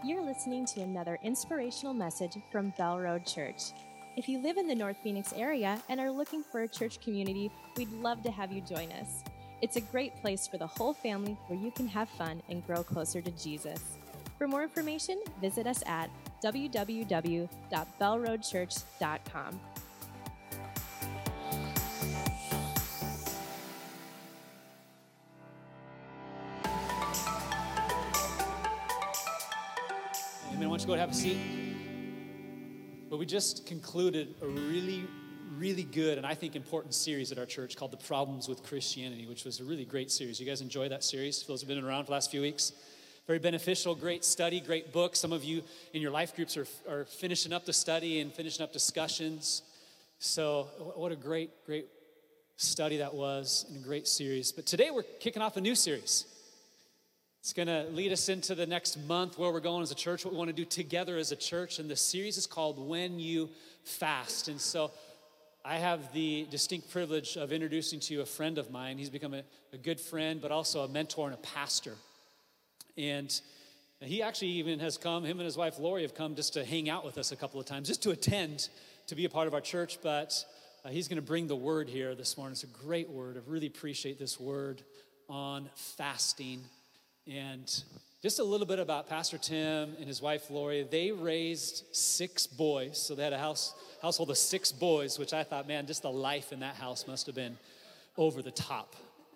You're listening to another inspirational message from Bell Road Church. If you live in the North Phoenix area and are looking for a church community, we'd love to have you join us. It's a great place for the whole family where you can have fun and grow closer to Jesus. For more information, visit us at www.bellroadchurch.com. Amen. Why don't you go and have a seat? But we just concluded a really good and I think important series at our church called The Problems with Christianity, which was a really great series. You guys enjoy that series? For those who've been around for the last few weeks. Very beneficial, great study, great book. Some of you in your life groups are finishing up the study and finishing up discussions. So what a great study that was and a great series. But today we're kicking off a new series. It's going to lead us into the next month where we're going as a church, what we want to do together as a church. And the series is called When You Fast. And so I have the distinct privilege of introducing to you a friend of mine. He's become a good friend, but also a mentor and a pastor. And he actually even has come, him and his wife Lori have come just to hang out with us a couple of times, just to attend, to be a part of our church. But he's going to bring the word here this morning. It's a great word. I really appreciate this word on fasting. And just a little bit about Pastor Tim and his wife Lori. They raised 6 boys, so they had a household of 6 boys, which I thought, man, just the life in that house must have been over the top.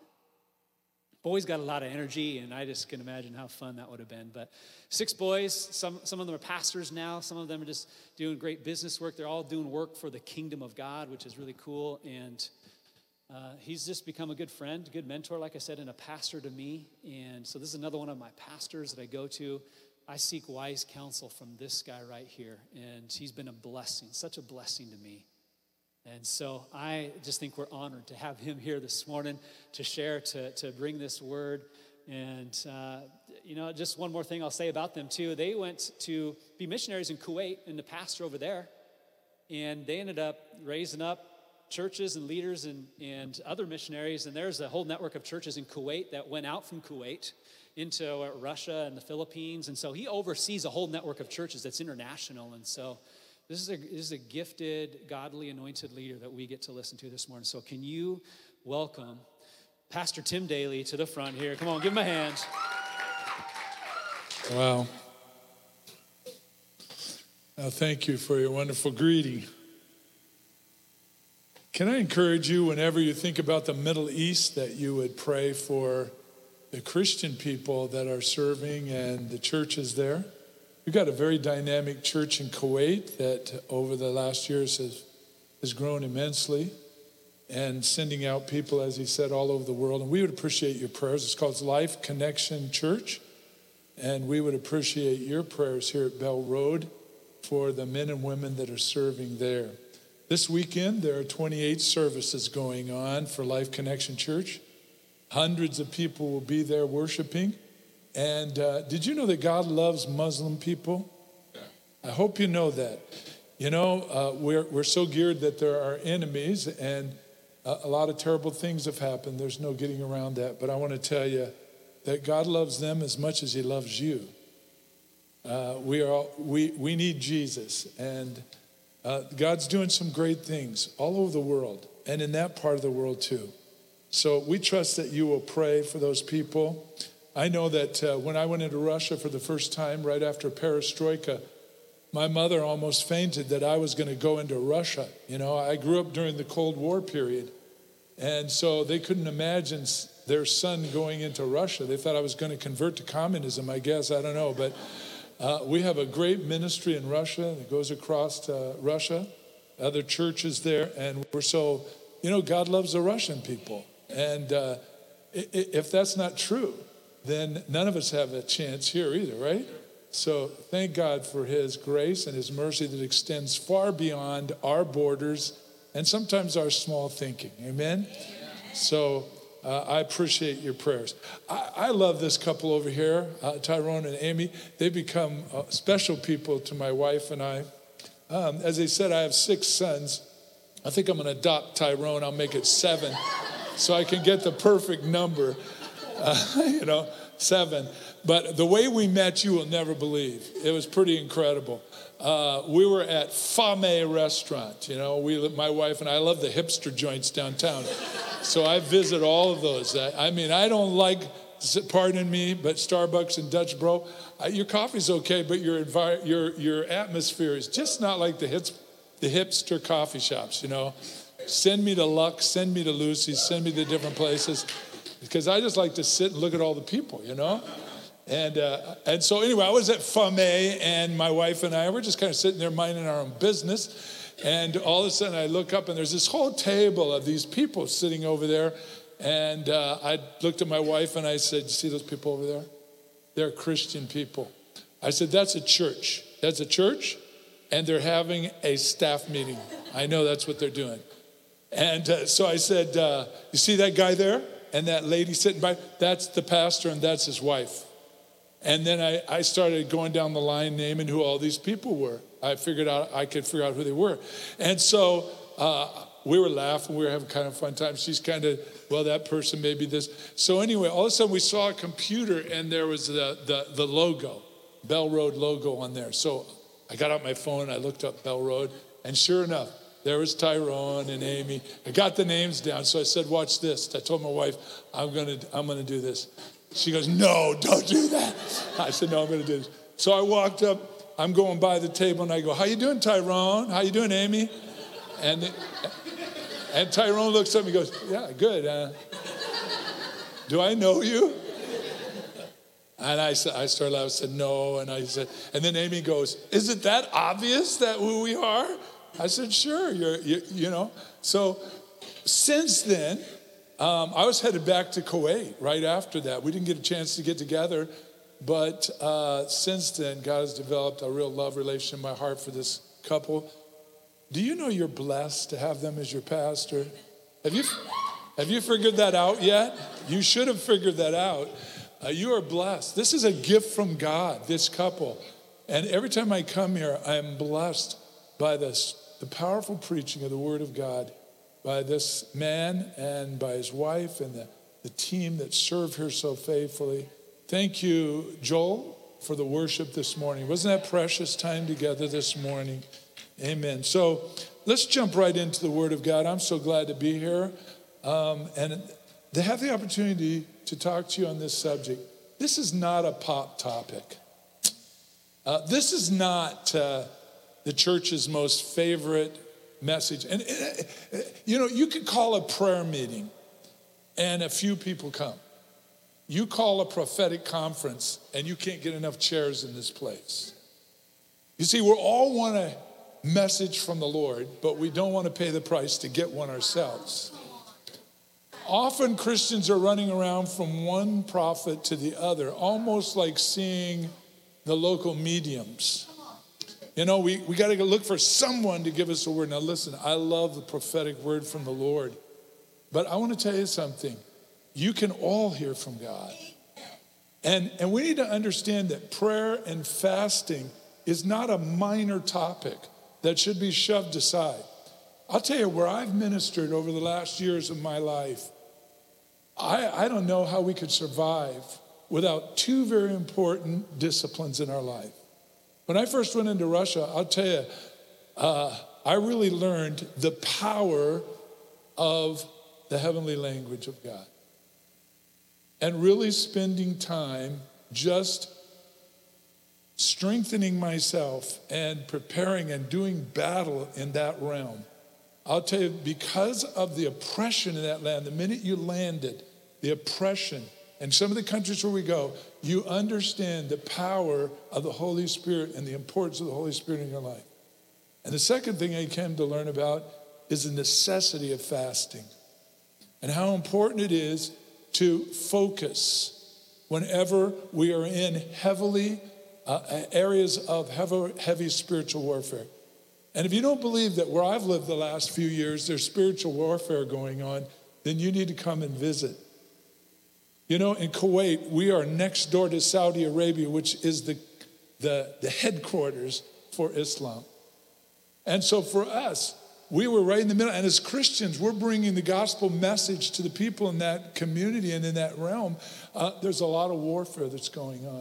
Boys got a lot of energy, and I just can imagine how fun that would have been. But 6 boys, some of them are pastors now. Some of them are just doing great business work. They're all doing work for the kingdom of God, which is really cool. And he's just become a good friend, a good mentor, like I said, and a pastor to me. And so this is another one of my pastors that I go to. I seek wise counsel from this guy right here. And he's been a blessing, such a blessing to me. And so I just think we're honored to have him here this morning to share, to bring this word. And, just one more thing I'll say about them, too. They went to be missionaries in Kuwait and the pastor over there. And they ended up raising up churches and leaders and other missionaries. And there's a whole network of churches in Kuwait that went out from Kuwait into Russia and the Philippines. And so he oversees a whole network of churches that's international. And so this is a gifted, godly, anointed leader that we get to listen to this morning. So can you welcome Pastor Tim Daly to the front here? Come on, give him a hand. Wow. Thank you for your wonderful greeting. Can I encourage you, whenever you think about the Middle East, that you would pray for the Christian people that are serving and the churches there? We've got a very dynamic church in Kuwait that over the last years has grown immensely and sending out people, as he said, all over the world. And we would appreciate your prayers. It's called Life Connection Church. And we would appreciate your prayers here at Bell Road for the men and women that are serving there. This weekend, there are 28 services going on for Life Connection Church. Hundreds of people will be there worshiping. And did you know that God loves Muslim people? I hope you know that. You know, we're so geared that there are enemies, and a lot of terrible things have happened. There's no getting around that. But I want to tell you that God loves them as much as he loves you. We need Jesus, and God's doing some great things all over the world and in that part of the world too. So we trust that you will pray for those people. I know that when I went into Russia for the first time right after Perestroika, my mother almost fainted that I was going to go into Russia. You know, I grew up during the Cold War period, and so they couldn't imagine their son going into Russia. They thought I was going to convert to communism, I guess. I don't know, but we have a great ministry in Russia that goes across Russia, other churches there, and we're so, God loves the Russian people. And if that's not true, then none of us have a chance here either, right? So thank God for his grace and his mercy that extends far beyond our borders and sometimes our small thinking. Amen? So I appreciate your prayers. I love this couple over here, Tyrone and Amy. They become special people to my wife and I. As they said, I have 6 sons. I think I'm going to adopt Tyrone. I'll make it 7 so I can get the perfect number. 7. But the way we met, you will never believe. It was pretty incredible. We were at Fame Restaurant. My wife and I love the hipster joints downtown. So I visit all of those. I don't like, pardon me, but Starbucks and Dutch Bro, your coffee's okay, but your atmosphere is just not like the hipster coffee shops, Send me to Lux, send me to Lucy's, send me to different places, because I just like to sit and look at all the people, And so anyway, I was at Fame, and my wife and I were just kind of sitting there minding our own business. And all of a sudden I look up and there's this whole table of these people sitting over there. And I looked at my wife and I said, "You see those people over there? They're Christian people." I said, "That's a church. That's a church. And they're having a staff meeting. I know that's what they're doing." And so I said, "You see that guy there? And that lady sitting by? That's the pastor and that's his wife." And then I started going down the line naming who all these people were. I could figure out who they were. And so we were laughing. We were having kind of fun time. She's kind of, well, that person may be this. So anyway, all of a sudden we saw a computer and there was the logo, Bell Road logo on there. So I got out my phone and I looked up Bell Road. And sure enough, there was Tyrone and Amy. I got the names down. So I said, "Watch this." I told my wife, I'm gonna do this. She goes, "No, don't do that." I said, "No, I'm going to do this." So I walked up. I'm going by the table, and I go, "How you doing, Tyrone? How you doing, Amy?" And Tyrone looks up and he goes, "Yeah, good. Do I know you?" And I started laughing. I said, "No." And and then Amy goes, "Is it that obvious that who we are?" I said, "Sure. So since then, I was headed back to Kuwait right after that. We didn't get a chance to get together, but since then, God has developed a real love relation in my heart for this couple. Do you know you're blessed to have them as your pastor? Have you figured that out yet? You should have figured that out. You are blessed. This is a gift from God, this couple. And every time I come here, I am blessed by the powerful preaching of the Word of God, by this man and by his wife and the team that serve here so faithfully. Thank you, Joel, for the worship this morning. Wasn't that precious time together this morning? Amen. So let's jump right into the Word of God. I'm so glad to be here and to have the opportunity to talk to you on this subject. This is not a pop topic. This is not the church's most favorite message. And you could call a prayer meeting and a few people come. You call a prophetic conference and you can't get enough chairs in this place. You see, we all want a message from the Lord, but we don't want to pay the price to get one ourselves. Often Christians are running around from one prophet to the other, almost like seeing the local mediums. We got to look for someone to give us a word. Now listen, I love the prophetic word from the Lord. But I want to tell you something. You can all hear from God. And we need to understand that prayer and fasting is not a minor topic that should be shoved aside. I'll tell you, where I've ministered over the last years of my life, I don't know how we could survive without two very important disciplines in our life. When I first went into Russia, I'll tell you, I really learned the power of the heavenly language of God. And really spending time just strengthening myself and preparing and doing battle in that realm. I'll tell you, because of the oppression in that land, the minute you landed, the oppression, and some of the countries where we go, you understand the power of the Holy Spirit and the importance of the Holy Spirit in your life. And the second thing I came to learn about is the necessity of fasting and how important it is to focus whenever we are in areas of heavy spiritual warfare. And if you don't believe that where I've lived the last few years, there's spiritual warfare going on, then you need to come and visit. In Kuwait, we are next door to Saudi Arabia, which is the headquarters for Islam. And so for us, we were right in the middle. And as Christians, we're bringing the gospel message to the people in that community and in that realm. There's a lot of warfare that's going on.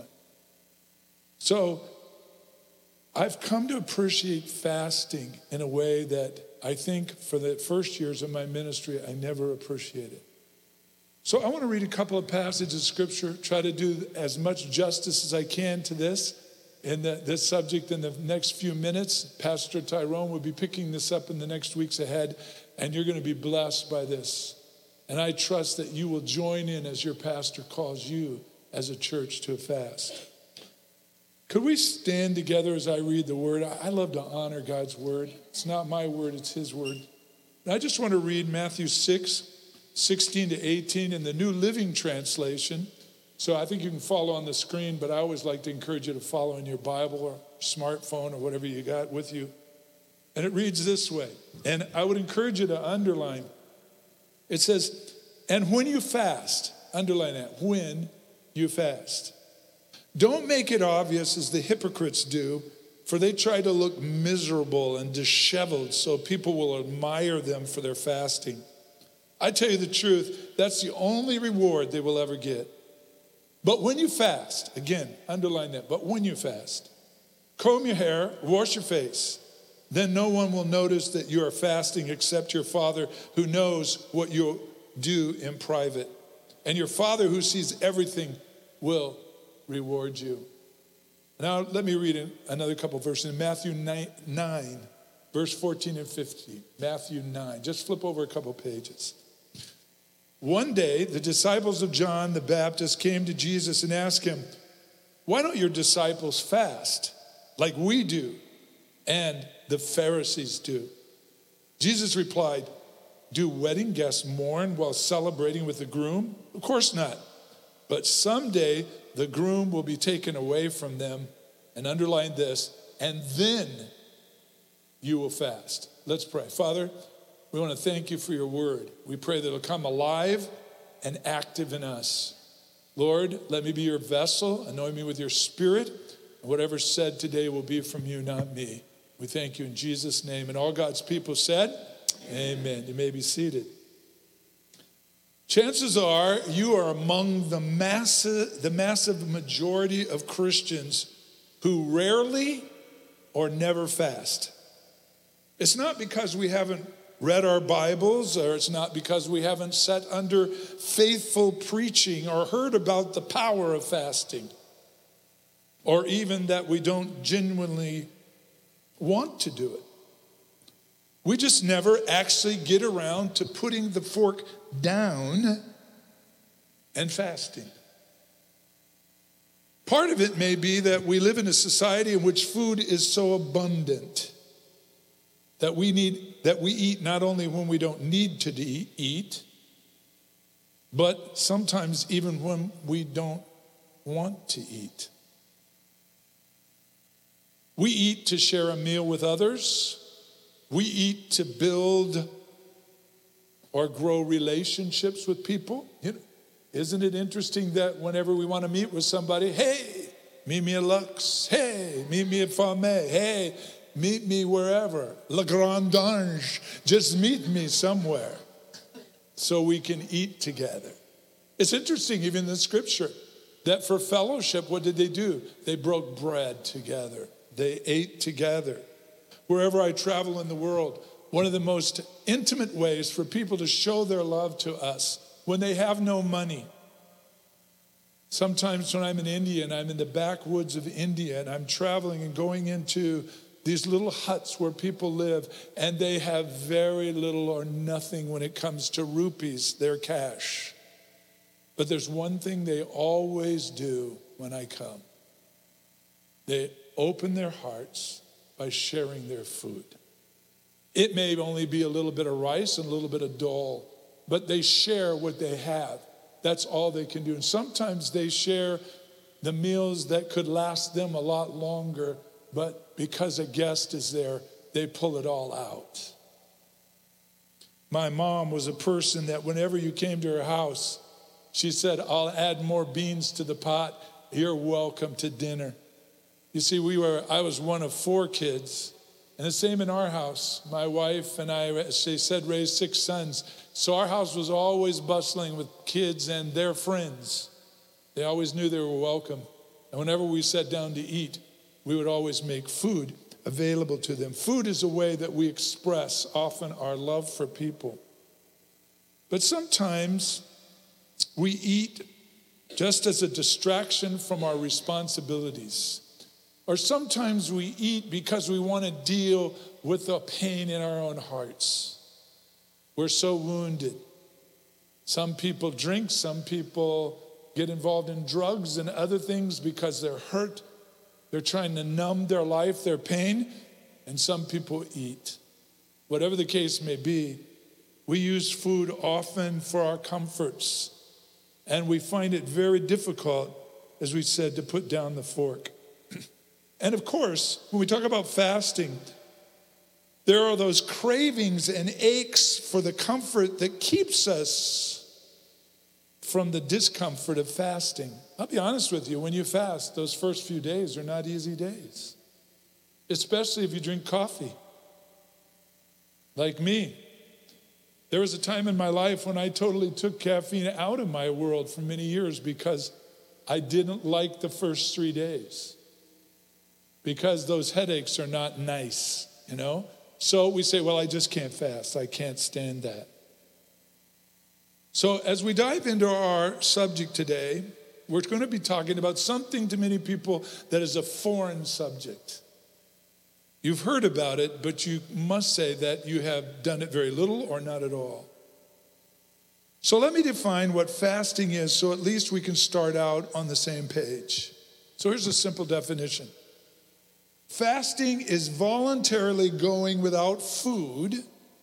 So I've come to appreciate fasting in a way that I think for the first years of my ministry, I never appreciated. So I want to read a couple of passages of scripture, try to do as much justice as I can to this subject in the next few minutes. Pastor Tyrone will be picking this up in the next weeks ahead, and you're going to be blessed by this. And I trust that you will join in as your pastor calls you as a church to a fast. Could we stand together as I read the word? I love to honor God's word. It's not my word, it's his word. And I just want to read Matthew 6:16 to 18 in the New Living Translation. So I think you can follow on the screen, but I always like to encourage you to follow in your Bible or smartphone or whatever you got with you. And it reads this way, and I would encourage you to underline. It says, and when you fast, underline that, when you fast. Don't make it obvious as the hypocrites do, for they try to look miserable and disheveled so people will admire them for their fasting. I tell you the truth, that's the only reward they will ever get. But when you fast, again, underline that, but when you fast, comb your hair, wash your face. Then no one will notice that you are fasting except your Father who knows what you do in private. And your Father who sees everything will reward you. Now let me read another couple verses in Matthew 9, verse 14 and 15. Matthew 9, just flip over a couple pages. One day, the disciples of John the Baptist came to Jesus and asked him, why don't your disciples fast like we do and the Pharisees do? Jesus replied, do wedding guests mourn while celebrating with the groom? Of course not. But someday the groom will be taken away from them, and underline this, and then you will fast. Let's pray. Father, we want to thank you for your word. We pray that it'll come alive and active in us. Lord, let me be your vessel. Anoint me with your spirit. And whatever's said today will be from you, not me. We thank you in Jesus' name. And all God's people said, amen. You may be seated. Chances are you are among the massive majority of Christians who rarely or never fast. It's not because we haven't read our Bibles, or it's not because we haven't sat under faithful preaching or heard about the power of fasting, or even that we don't genuinely want to do it. We just never actually get around to putting the fork down and fasting. Part of it may be that we live in a society in which food is so abundant that we eat not only when we don't need to eat, but sometimes even when we don't want to eat. We eat to share a meal with others. We eat to build or grow relationships with people. Isn't it interesting that whenever we want to meet with somebody, hey, meet me at Lux. Hey, meet me at Famé. Hey, meet me wherever. La Grande Ange. Just meet me somewhere so we can eat together. It's interesting, even in the scripture, that for fellowship, what did they do? They broke bread together. They ate together. Wherever I travel in the world, one of the most intimate ways for people to show their love to us when they have no money. Sometimes when I'm in India and I'm in the backwoods of India and I'm traveling and going into these little huts where people live, and they have very little or nothing when it comes to rupees, their cash. But there's one thing they always do when I come. They open their hearts by sharing their food. It may only be a little bit of rice and a little bit of dal, but they share what they have. That's all they can do. And sometimes they share the meals that could last them a lot longer, but because a guest is there, they pull it all out. My mom was a person that whenever you came to her house, she said, I'll add more beans to the pot. You're welcome to dinner. You see, I was one of 4 kids, And the same in our house. My wife and I, as she said, raised 6 sons. So our house was always bustling with kids and their friends. They always knew they were welcome. And whenever we sat down to eat, we would always make food available to them. Food is a way that we express often our love for people. But sometimes we eat just as a distraction from our responsibilities. Or sometimes we eat because we want to deal with the pain in our own hearts. We're so wounded. Some people drink, some people get involved in drugs and other things because they're hurt. They're trying to numb their life, their pain, and some people eat. Whatever the case may be, we use food often for our comforts, and we find it very difficult, as we said, to put down the fork. And of course, when we talk about fasting, there are those cravings and aches for the comfort that keeps us from the discomfort of fasting. I'll be honest with you, when you fast, those first few days are not easy days, especially if you drink coffee. Like me, there was a time in my life when I totally took caffeine out of my world for many years because I didn't like the first 3 days, because those headaches are not nice, you know? So we say, well, I just can't fast. I can't stand that. So as we dive into our subject today, we're going to be talking about something to many people that is a foreign subject. You've heard about it, but you must say that you have done it very little or not at all. So let me define what fasting is so at least we can start out on the same page. So here's a simple definition. Fasting is voluntarily going without food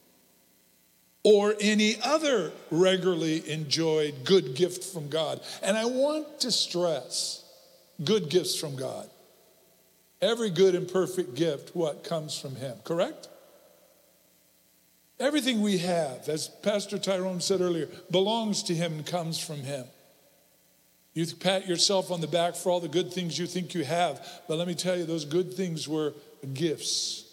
or any other regularly enjoyed good gift from God. And I want to stress, good gifts from God. Every good and perfect gift, what comes from him, correct? Everything we have, as Pastor Tyrone said earlier, belongs to him and comes from him. You pat yourself on the back for all the good things you think you have, but let me tell you, those good things were gifts.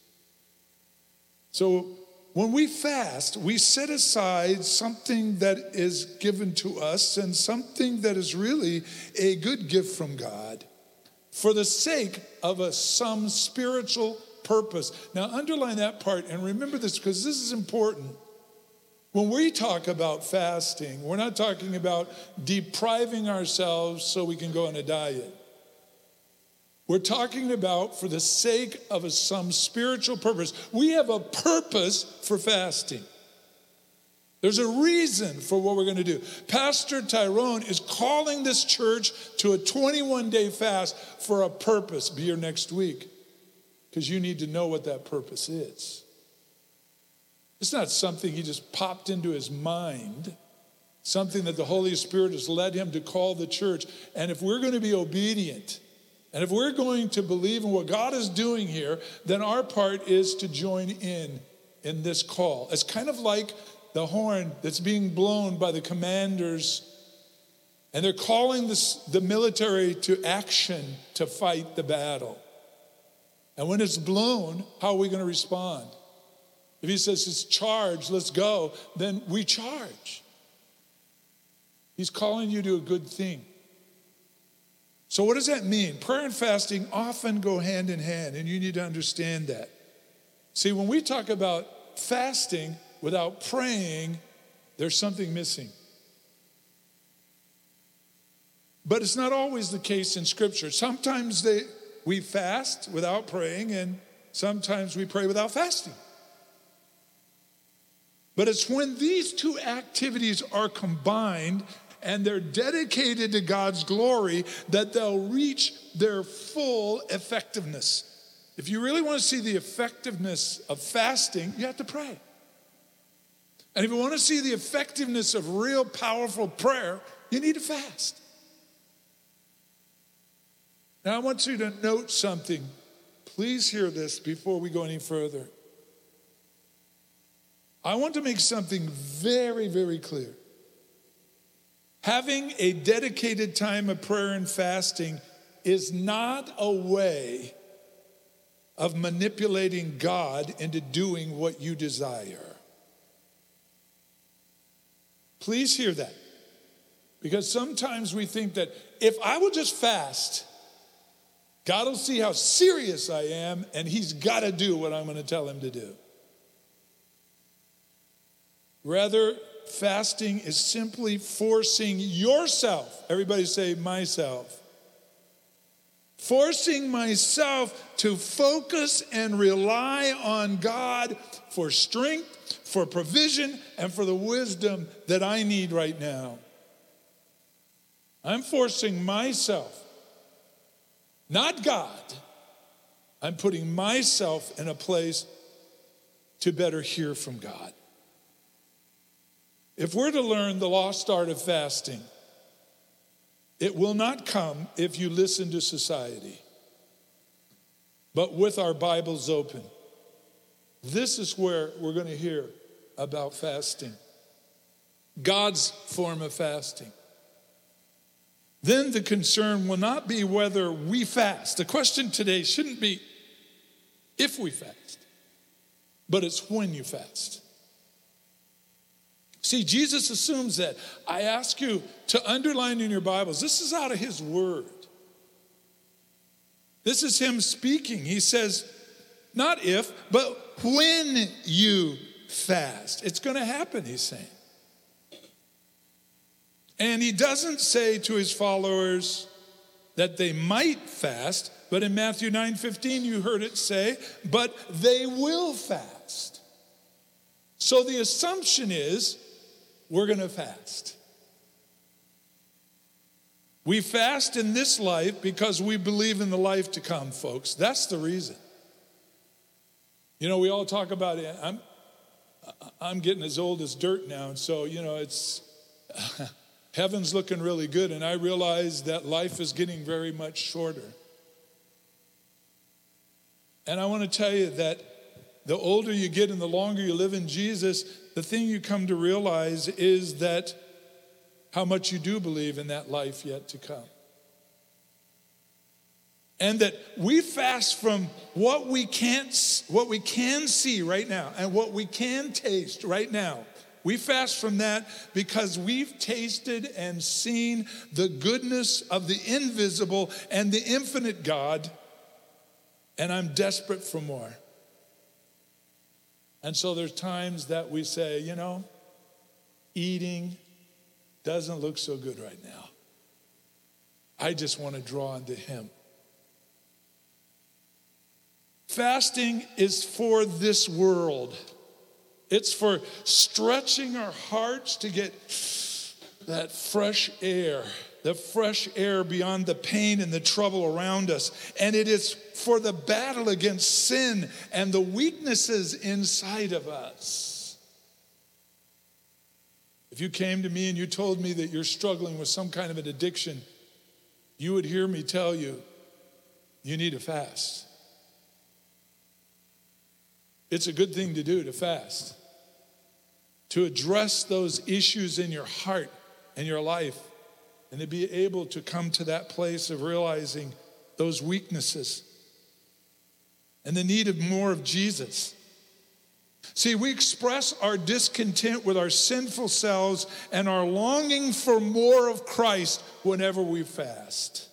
So when we fast, we set aside something that is given to us and something that is really a good gift from God for the sake of some spiritual purpose. Now underline that part and remember this, because this is important. When we talk about fasting, we're not talking about depriving ourselves so we can go on a diet. We're talking about for the sake of some spiritual purpose. We have a purpose for fasting. There's a reason for what we're going to do. Pastor Tyrone is calling this church to a 21-day fast for a purpose. Be here next week, because you need to know what that purpose is. It's not something he just popped into his mind, something that the Holy Spirit has led him to call the church. And if we're going to be obedient, and if we're going to believe in what God is doing here, then our part is to join in this call. It's kind of like the horn that's being blown by the commanders, and they're calling the military to action to fight the battle. And when it's blown, how are we going to respond? If he says it's charge, let's go, then we charge. He's calling you to a good thing. So what does that mean? Prayer and fasting often go hand in hand, and you need to understand that. See, when we talk about fasting without praying, there's something missing. But it's not always the case in Scripture. Sometimes we fast without praying, and sometimes we pray without fasting. But it's when these two activities are combined and they're dedicated to God's glory that they'll reach their full effectiveness. If you really want to see the effectiveness of fasting, you have to pray. And if you want to see the effectiveness of real powerful prayer, you need to fast. Now I want you to note something. Please hear this before we go any further. I want to make something very, very clear. Having a dedicated time of prayer and fasting is not a way of manipulating God into doing what you desire. Please hear that. Because sometimes we think that if I will just fast, God will see how serious I am and he's got to do what I'm going to tell him to do. Rather, fasting is simply forcing yourself, everybody say myself, forcing myself to focus and rely on God for strength, for provision, and for the wisdom that I need right now. I'm forcing myself, not God. I'm putting myself in a place to better hear from God. If we're to learn the lost art of fasting, it will not come if you listen to society, but with our Bibles open. This is where we're going to hear about fasting, God's form of fasting. Then the concern will not be whether we fast. The question today shouldn't be if we fast, but it's when you fast. See, Jesus assumes that. I ask you to underline in your Bibles, this is out of his word. This is him speaking. He says, not if, but when you fast. It's going to happen, he's saying. And he doesn't say to his followers that they might fast, but in Matthew 9:15 you heard it say, but they will fast. So the assumption is we're going to fast. We fast in this life because we believe in the life to come, folks. That's the reason. You know, we all talk about it. I'm getting as old as dirt now, and so, you know, it's heaven's looking really good, and I realize that life is getting very much shorter. And I want to tell you that the older you get and the longer you live in Jesus, the thing you come to realize is that how much you do believe in that life yet to come. And that we fast from what we can see right now and what we can taste right now. We fast from that because we've tasted and seen the goodness of the invisible and the infinite God, and I'm desperate for more. And so there's times that we say, you know, eating doesn't look so good right now. I just want to draw into him. Fasting is for this world. It's for stretching our hearts to get that fresh air, the fresh air beyond the pain and the trouble around us. And it is for the battle against sin and the weaknesses inside of us. If you came to me and you told me that you're struggling with some kind of an addiction, you would hear me tell you, you need to fast. It's a good thing to do, to fast, to address those issues in your heart and your life, and to be able to come to that place of realizing those weaknesses and the need of more of Jesus. See, we express our discontent with our sinful selves and our longing for more of Christ whenever we fast.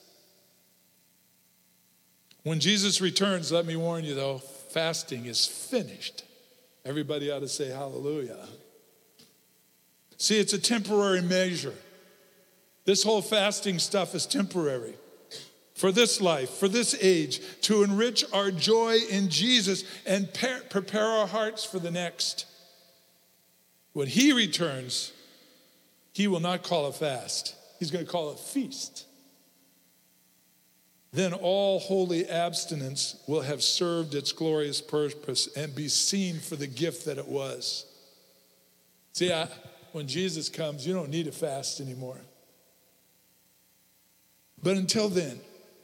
When Jesus returns, let me warn you though, fasting is finished. Everybody ought to say hallelujah. See, it's a temporary measure. This whole fasting stuff is temporary. For this life, for this age, to enrich our joy in Jesus and prepare our hearts for the next. When he returns, he will not call a fast. He's going to call it feast. Then all holy abstinence will have served its glorious purpose and be seen for the gift that it was. See, when Jesus comes, you don't need a fast anymore. But until then,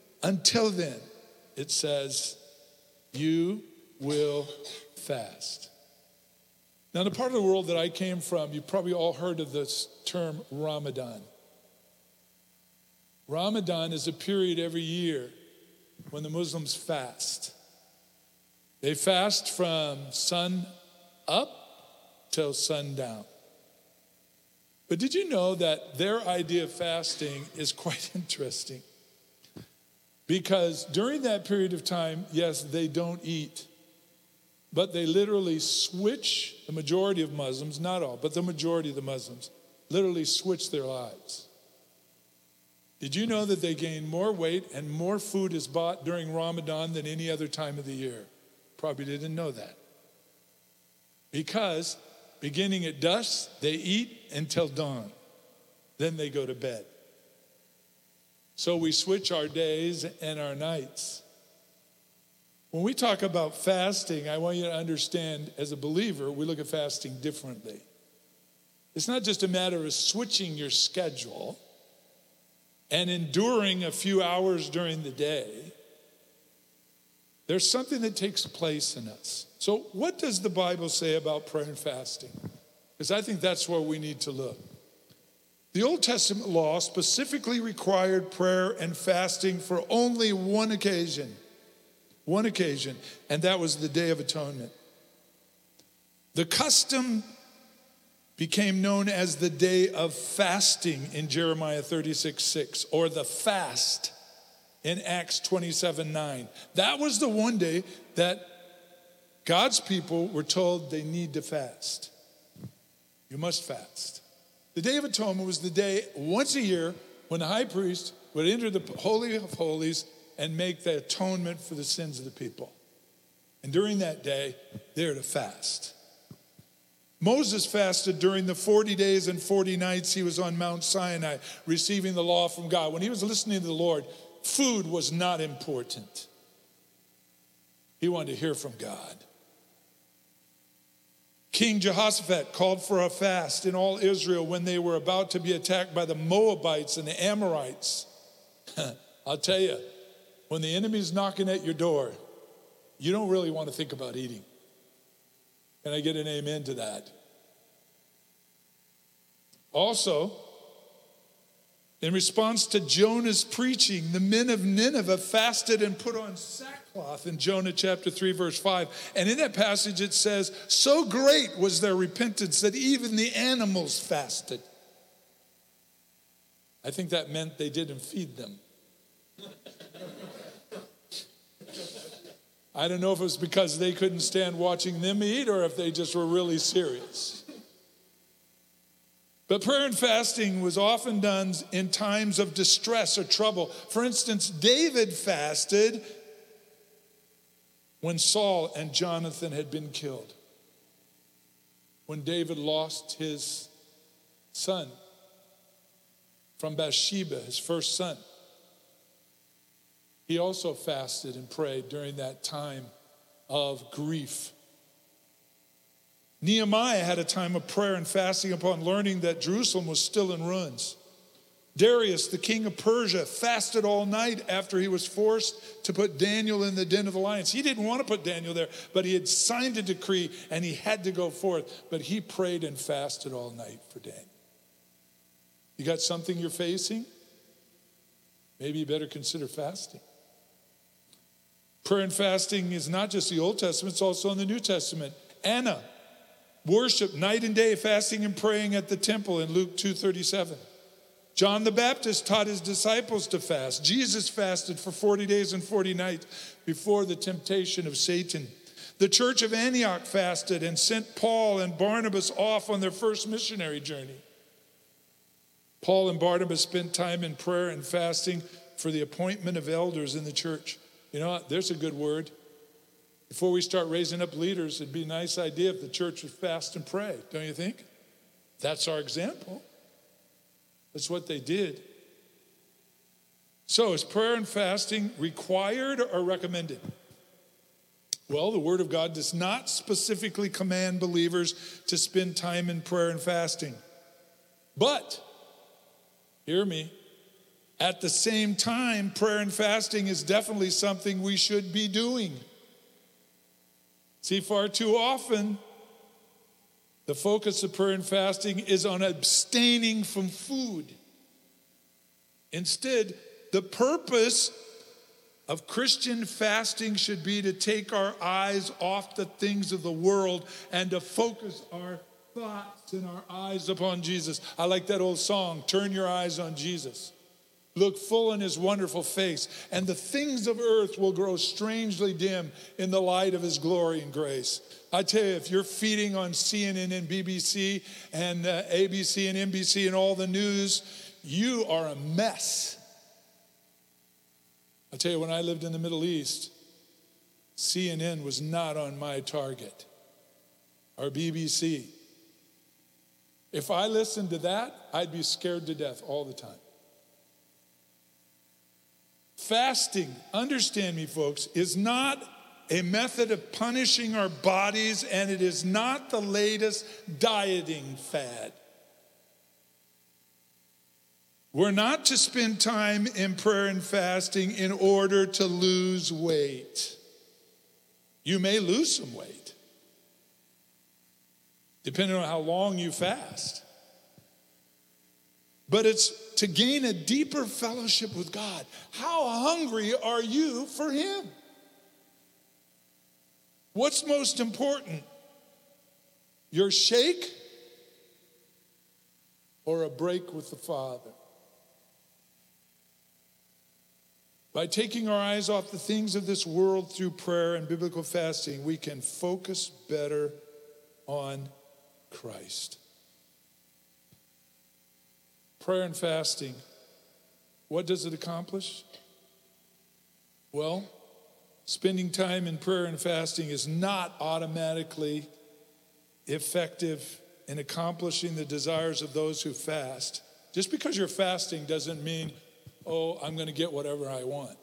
it says, you will fast. Now, the part of the world that I came from, you probably all heard of this term Ramadan. Ramadan is a period every year when the Muslims fast. They fast from sun up till sundown. But did you know that their idea of fasting is quite interesting? Because during that period of time, yes, they don't eat, but they literally switch, the majority of Muslims, not all, but the majority of the Muslims, literally switch their lives. Did you know that they gain more weight and more food is bought during Ramadan than any other time of the year? Probably didn't know that. Because beginning at dusk, they eat until dawn. Then they go to bed. So we switch our days and our nights. When we talk about fasting, I want you to understand, as a believer, we look at fasting differently. It's not just a matter of switching your schedule and enduring a few hours during the day. There's something that takes place in us. So what does the Bible say about prayer and fasting? Because I think that's where we need to look. The Old Testament law specifically required prayer and fasting for only one occasion, and that was the Day of Atonement. The custom became known as the Day of Fasting in Jeremiah 36:6, or the fast in Acts 27:9. That was the one day that God's people were told they need to fast. You must fast. The Day of Atonement was the day once a year when the high priest would enter the Holy of Holies and make the atonement for the sins of the people. And during that day, they were to fast. Moses fasted during the 40 days and 40 nights he was on Mount Sinai, receiving the law from God. When he was listening to the Lord, food was not important. He wanted to hear from God. King Jehoshaphat called for a fast in all Israel when they were about to be attacked by the Moabites and the Amorites. I'll tell you, when the enemy's knocking at your door, you don't really want to think about eating. Can I get an amen to that? Also, in response to Jonah's preaching, the men of Nineveh fasted and put on sackcloth in Jonah chapter 3, verse 5. And in that passage it says, so great was their repentance that even the animals fasted. I think that meant they didn't feed them. I don't know if it was because they couldn't stand watching them eat or if they just were really serious. But prayer and fasting was often done in times of distress or trouble. For instance, David fasted when Saul and Jonathan had been killed. When David lost his son from Bathsheba, his first son. He also fasted and prayed during that time of grief. Nehemiah had a time of prayer and fasting upon learning that Jerusalem was still in ruins. Darius, the king of Persia, fasted all night after he was forced to put Daniel in the den of the lions. He didn't want to put Daniel there, but he had signed a decree and he had to go forth. But he prayed and fasted all night for Daniel. You got something you're facing? Maybe you better consider fasting. Prayer and fasting is not just the Old Testament, it's also in the New Testament. Anna worshiped night and day, fasting and praying at the temple in Luke 2:37. John the Baptist taught his disciples to fast. Jesus fasted for 40 days and 40 nights before the temptation of Satan. The church of Antioch fasted and sent Paul and Barnabas off on their first missionary journey. Paul and Barnabas spent time in prayer and fasting for the appointment of elders in the church. You know, there's a good word. Before we start raising up leaders, it'd be a nice idea if the church would fast and pray, don't you think? That's our example. That's what they did. So is prayer and fasting required or recommended? Well, the Word of God does not specifically command believers to spend time in prayer and fasting. But, hear me, at the same time, prayer and fasting is definitely something we should be doing. See, far too often, the focus of prayer and fasting is on abstaining from food. Instead, the purpose of Christian fasting should be to take our eyes off the things of the world and to focus our thoughts and our eyes upon Jesus. I like that old song, Turn Your Eyes on Jesus. Look full in his wonderful face, and the things of earth will grow strangely dim in the light of his glory and grace. I tell you, if you're feeding on CNN and BBC and ABC and NBC and all the news, you are a mess. I tell you, when I lived in the Middle East, CNN was not on my target, or BBC. If I listened to that, I'd be scared to death all the time. Fasting, understand me, folks, is not a method of punishing our bodies, and it is not the latest dieting fad. We're not to spend time in prayer and fasting in order to lose weight. You may lose some weight, depending on how long you fast. But it's to gain a deeper fellowship with God. How hungry are you for him? What's most important? Your shake or a break with the Father? By taking our eyes off the things of this world through prayer and biblical fasting, we can focus better on Christ. Prayer and fasting, what does it accomplish? Well, spending time in prayer and fasting is not automatically effective in accomplishing the desires of those who fast. Just because you're fasting doesn't mean, oh, I'm going to get whatever I want.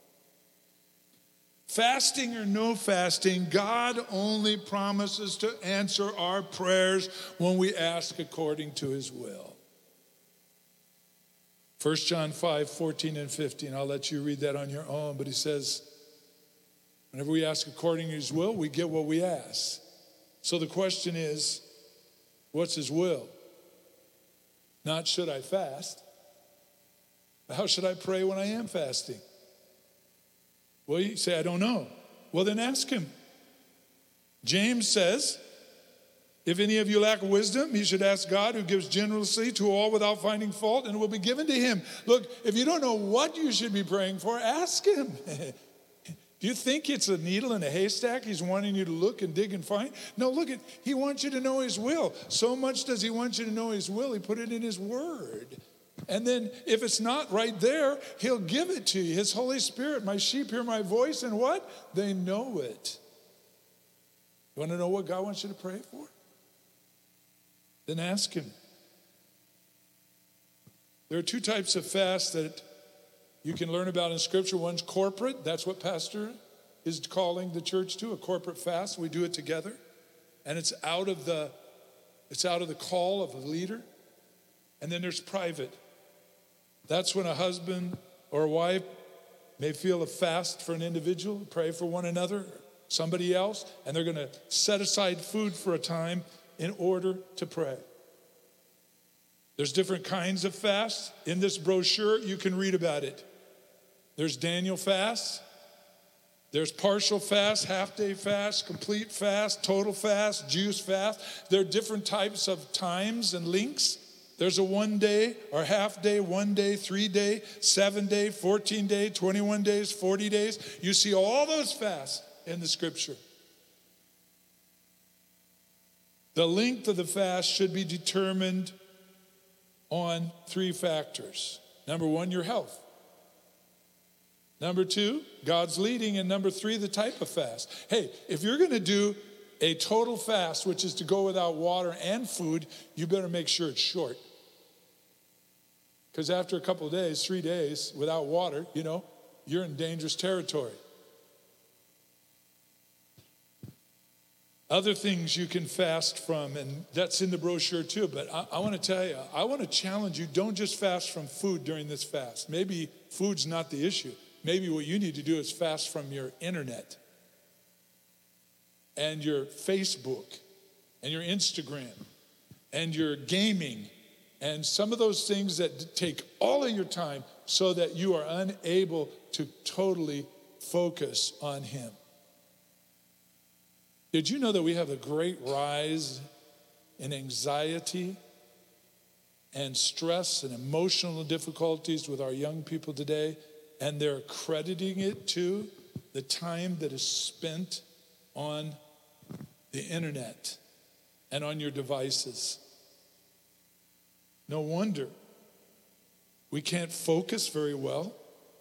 Fasting or no fasting, God only promises to answer our prayers when we ask according to his will. 1 John 5, 14 and 15. I'll let you read that on your own, but he says, whenever we ask according to his will, we get what we ask. So the question is, what's his will? Not should I fast? How should I pray when I am fasting? Well, you say, I don't know. Well, then ask him. James says, if any of you lack wisdom, you should ask God, who gives generously to all without finding fault, and it will be given to him. Look, if you don't know what you should be praying for, ask him. Do you think it's a needle in a haystack he's wanting you to look and dig and find? No, look, he wants you to know his will. So much does he want you to know his will, he put it in his word. And then if it's not right there, he'll give it to you. His Holy Spirit, my sheep hear my voice, and what? They know it. You want to know what God wants you to pray for? Then ask him. There are two types of fast that you can learn about in Scripture. One's corporate. That's what Pastor is calling the church to, a corporate fast. We do it together. And it's out of the call of a leader. And then there's private. That's when a husband or a wife may feel a fast for an individual, pray for one another, somebody else, and they're going to set aside food for a time in order to pray. There's different kinds of fasts. In this brochure, you can read about it. There's Daniel fast. There's partial fast, half-day fast, complete fast, total fast, juice fast. There are different types of times and links. There's a 1 day or half day, 1 day, 3 day, 7 day, 14 day, 21 days, 40 days. You see all those fasts in the Scripture. The length of the fast should be determined on 3 factors. Number 1, your health. Number 2, God's leading. And number 3, the type of fast. Hey, if you're going to do a total fast, which is to go without water and food, you better make sure it's short. Because after a couple of days, 3 days without water, you're in dangerous territory. Other things you can fast from, and that's in the brochure too, but I want to tell you, I want to challenge you, don't just fast from food during this fast. Maybe food's not the issue. Maybe what you need to do is fast from your internet and your Facebook and your Instagram and your gaming and some of those things that take all of your time so that you are unable to totally focus on him. Did you know that we have a great rise in anxiety and stress and emotional difficulties with our young people today? And they're crediting it to the time that is spent on the internet and on your devices. No wonder we can't focus very well.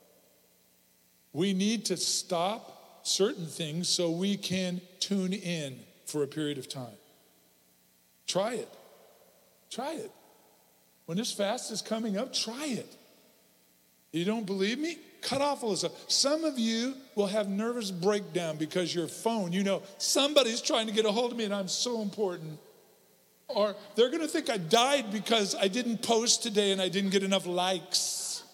We need to stop certain things so we can tune in for a period of time. Try it. Try it. When this fast is coming up, try it. You don't believe me? Cut off all this stuff. Some of you will have nervous breakdown because your phone, somebody's trying to get a hold of me and I'm so important. Or they're going to think I died because I didn't post today and I didn't get enough likes.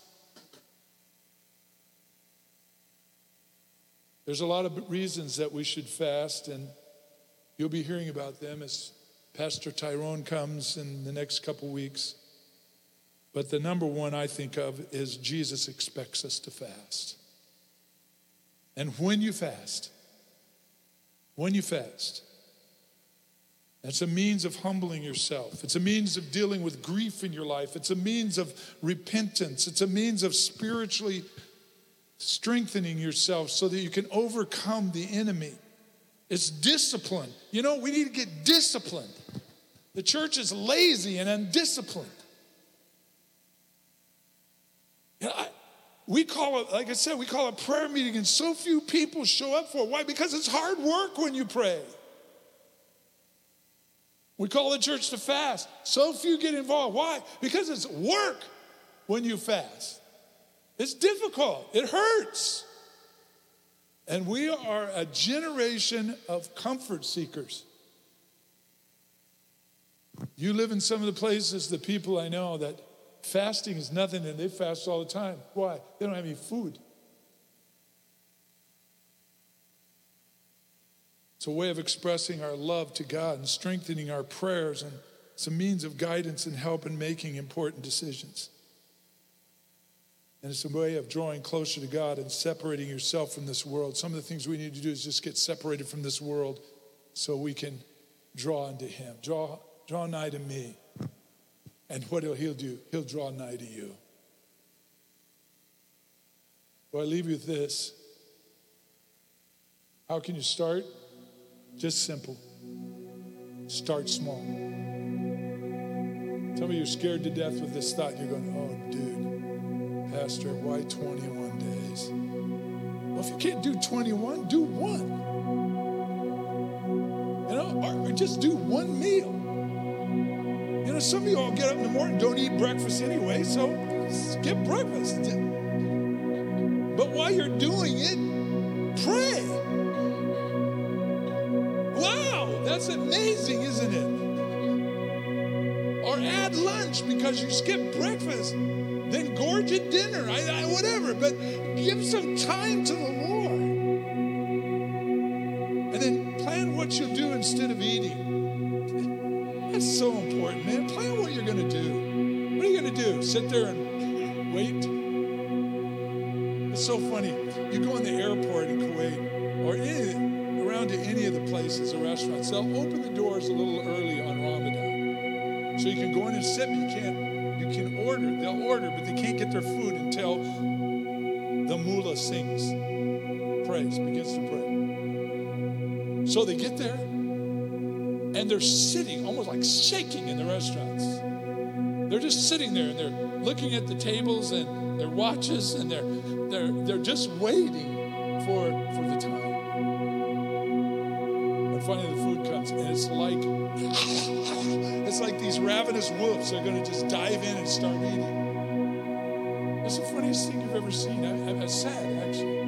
There's a lot of reasons that we should fast, and you'll be hearing about them as Pastor Tyrone comes in the next couple weeks. But the number one I think of is Jesus expects us to fast. And when you fast, that's a means of humbling yourself. It's a means of dealing with grief in your life. It's a means of repentance. It's a means of spiritually strengthening yourself so that you can overcome the enemy. It's discipline. We need to get disciplined. The church is lazy and undisciplined. We call it, like I said, we call it prayer meeting, and so few people show up for it. Why? Because it's hard work when you pray. We call the church to fast. So few get involved. Why? Because it's work when you fast. It's difficult. It hurts. And we are a generation of comfort seekers. You live in some of the places, the people I know, that fasting is nothing and they fast all the time. Why? They don't have any food. It's a way of expressing our love to God and strengthening our prayers, and it's a means of guidance and help in making important decisions. And it's a way of drawing closer to God and separating yourself from this world. Some of the things we need to do is just get separated from this world so we can draw unto him. Draw nigh to me. And what he'll do, he'll draw nigh to you. So I leave you with this. How can you start? Just simple. Start small. Some of you are scared to death with this thought. You're going, oh, dude, Pastor, why 21 days? Well, if you can't do 21, do one. Or just do one meal. Some of you all get up in the morning, don't eat breakfast anyway, so skip breakfast. But while you're doing it, pray. Wow, that's amazing, isn't it? Or add lunch because you skipped breakfast. Then gorge at dinner, whatever. But give some time to the Lord. And then plan what you'll do instead of eating. That's so important, man. Plan what you're going to do. What are you going to do? Sit there and wait? It's so funny. You go in the airport in Kuwait or around to any of the places, the restaurants, they'll open the doors a little early on Ramadan. So you can go in and sit, but you can order. They'll order, but they can't get their food until the mullah begins to pray. So they get there, and they're sitting almost like shaking in the restaurants. They're just sitting there and they're looking at the tables and their watches and they're just waiting for the time. And finally the food comes and it's like these ravenous wolves are going to just dive in and start eating. It's the funniest thing you've ever seen. I'm sad, actually.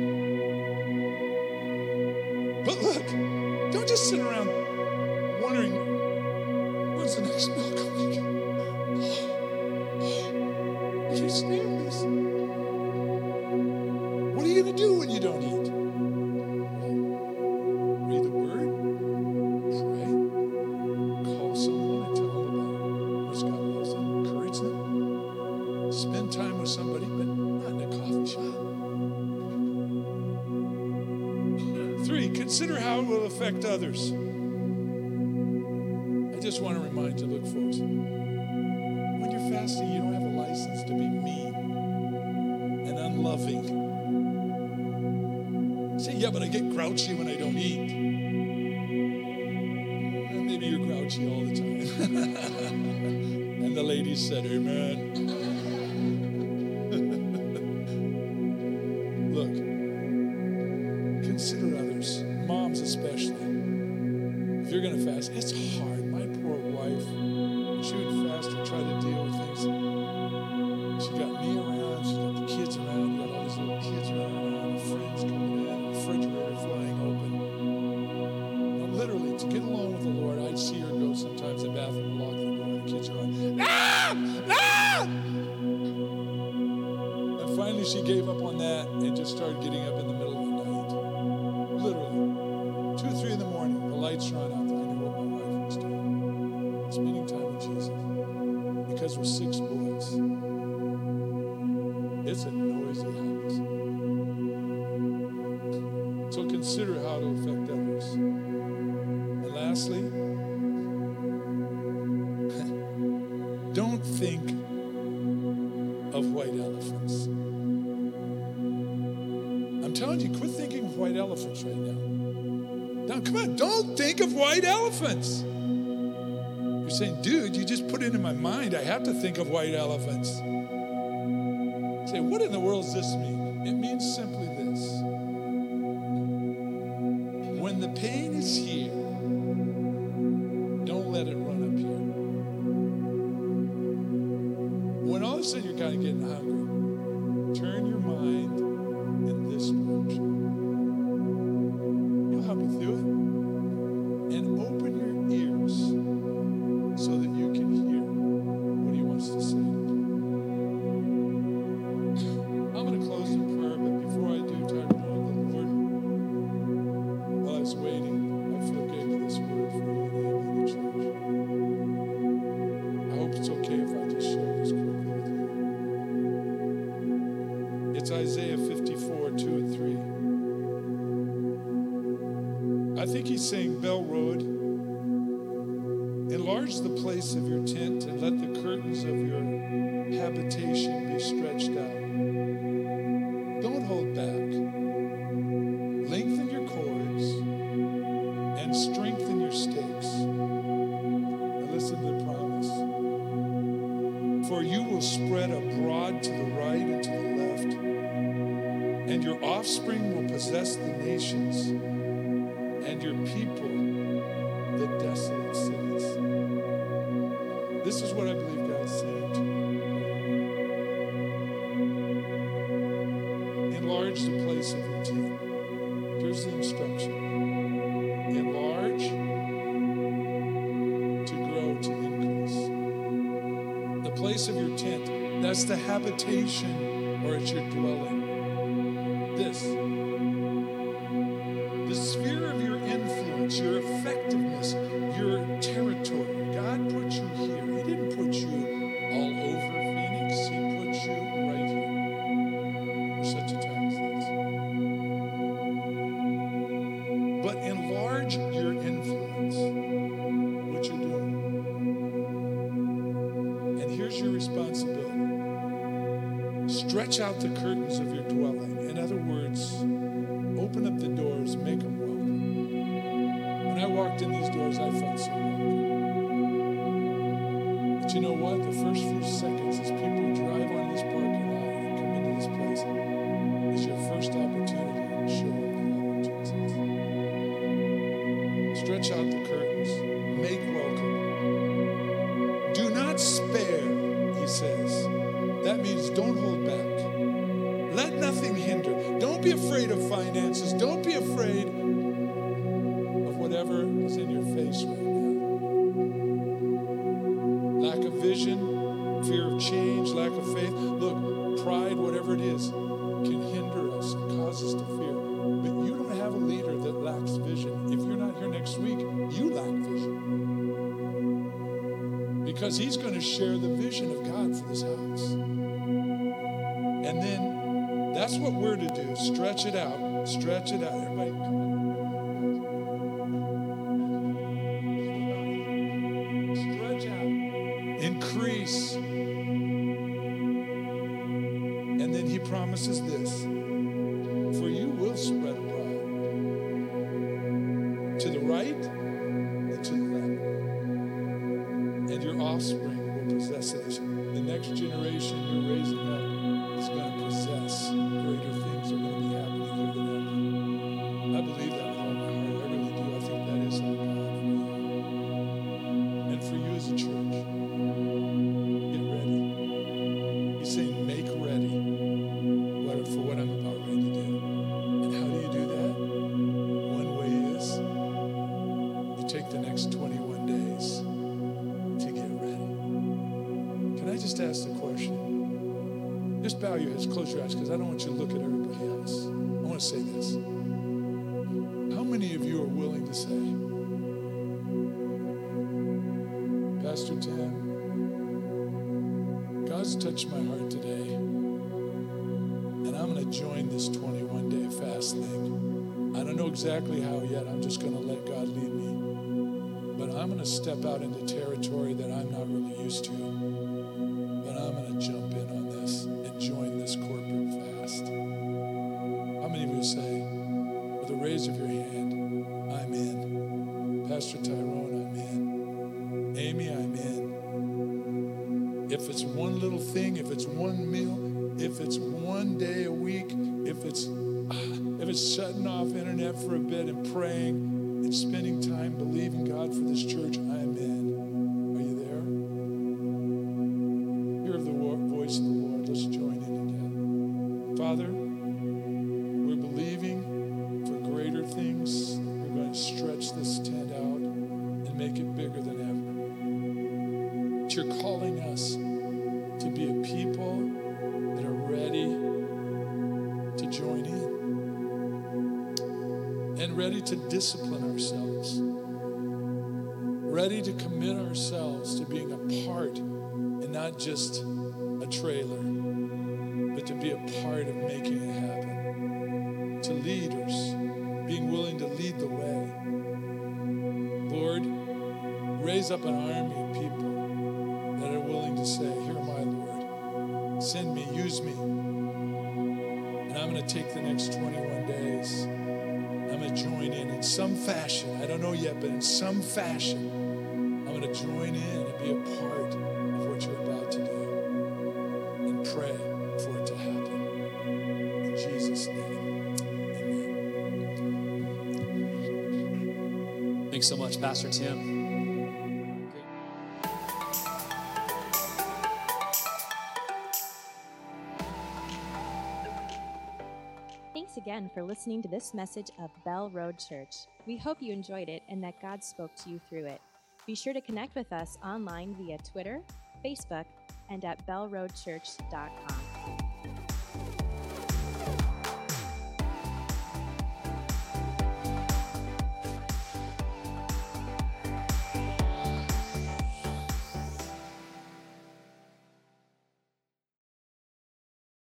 But look, don't just sit around wondering, when's the next meal coming? I can't stand this. What are you going to do when you don't eat? Read the Word, pray, call someone and tell them about what God loves them, encourage them, spend time with somebody, but not in a coffee shop. consider how it will affect others. I just want to remind you, look, folks, when you're fasting, you don't have a license to be mean and unloving. Say, yeah, but I get grouchy when I don't eat. Well, maybe you're grouchy all the time. And the ladies said, amen. Look, consider others, moms especially. If you're going to fast, it's hard. My poor wife, she would fast or try to deal with things. She got me around, she got the kids around, you got all these little kids around, friends coming in, the refrigerator flying open. Now, literally, to get along with the Lord, I'd see her go sometimes to the bathroom, lock the door, and the kids are going, ah! Ah! And finally, she gave up on that and just started getting up in the middle of the night. Literally, 2, 3 in the morning, the lights are on out there. I knew what my wife was doing. Spending time with Jesus. Because we're 6 boys. It's a noisy house. So consider how it will affect others. And lastly, don't think of white elephants. I'm telling you, quit thinking of white elephants right now. Now, come on, don't think of white elephants. You're saying, dude, you just put it in my mind. I have to think of white elephants. Say, what in the world does this mean? It means simply this. When the pain is here, don't let it run up here. When all of a sudden you're kind of getting hungry, turn your mind in this direction. He'll help you through it. And open your ears so that you can hear what he wants to say. I'm going to close in prayer, but before I do, turn to the Lord. While I was waiting, I feel gave this word for you and Andy in the church. I hope it's okay if I just share this quickly with you. It's Isaiah 54, 2 and 3. I think he's saying, Bell Road, enlarge the place of your tent and let the curtains of your habitation be stretched out. Don't hold back. Lengthen your cords and strengthen your stakes. Now listen to the promise. For you will spread abroad to the right and to the left, and your offspring will possess the nations, and your people the desolate cities. This is what I believe God's saying to you. Enlarge the place of your tent. Here's the instruction. Enlarge to grow, to increase. The place of your tent, that's the habitation, or it's your dwelling. The sphere of your influence, your effectiveness, your territory. God put you here. He didn't put you all over Phoenix. He put you right here for such a time as this. But enlarge your influence, what you're doing. And here's your responsibility. Stretch out the curtains of your dwelling. In other words, open up the doors, make them welcome. When I walked in these doors, I felt so welcome. But you know what? The first few seconds as people drive on this parking lot and come into this place is your first opportunity to show them the love of Jesus. Stretch out the curtains, make welcome. Do not spare, he says. That means don't hold back. Let nothing hinder. Don't be afraid of finances. Don't be afraid of whatever is in your face right now. Lack of vision, fear of change, lack of faith. Look, pride, whatever it is, can hinder us and cause us to fear. But you don't have a leader that lacks vision. If you're not here next week, you lack vision. Because he's going to share the vision of God for this house. And then that's what we're to do. Stretch it out. Stretch it out. Everybody, come on. grace. And then he promises this, for you will spread abroad to the right and to the left. And your offspring will possess it. The next generation you're raising up is going to possess greater things are going to be happening here than ever. I believe that with all my heart. I really do. I think that is our God for you. And for you as a church, get ready. He's saying, make ready for what I'm about ready to do. And how do you do that? One way is you take the next 21 days to get ready. Can I just ask the question? Just bow your heads, close your eyes, because I don't want you to look at everybody else. I want to say this. How many of you are willing to say, Pastor Tim, God's touched my heart today, and I'm going to join this 21-day fast thing. I don't know exactly how yet. I'm just going to let God lead me. But I'm going to step out into territory that I'm not really used to. But I'm going to jump in on this and join this corporate fast. How many of you say, with a raise of your hand, I'm in. Pastor Tyrone, I'm in. Amy, I'm in. If it's one little thing, if it's one meal, if it's one day a week, if it's shutting off internet for a bit and praying and spending time believing God for this church, I'm in. Are you there? Hear the voice of the Lord. Let's join in together. Father, we're believing for greater things. We're going to stretch this tent out and make it bigger than ever. But you're calling us to be a people that are ready to join in and ready to discipline ourselves, ready to commit ourselves to being a part and not just a trailer, but to be a part of making it happen, to leaders, being willing to lead the way. Lord, raise up an army of people that are willing to say, here am I, Lord. Send me, use me. And I'm going to take the next 21 days. I'm going to join in some fashion. I don't know yet, but in some fashion, I'm going to join in and be a part of what you're about to do and pray for it to happen. In Jesus' name, amen. Thanks so much, Pastor Tim. Thanks again for listening to this message of Bell Road Church. We hope you enjoyed it and that God spoke to you through it. Be sure to connect with us online via Twitter, Facebook, and at bellroadchurch.com.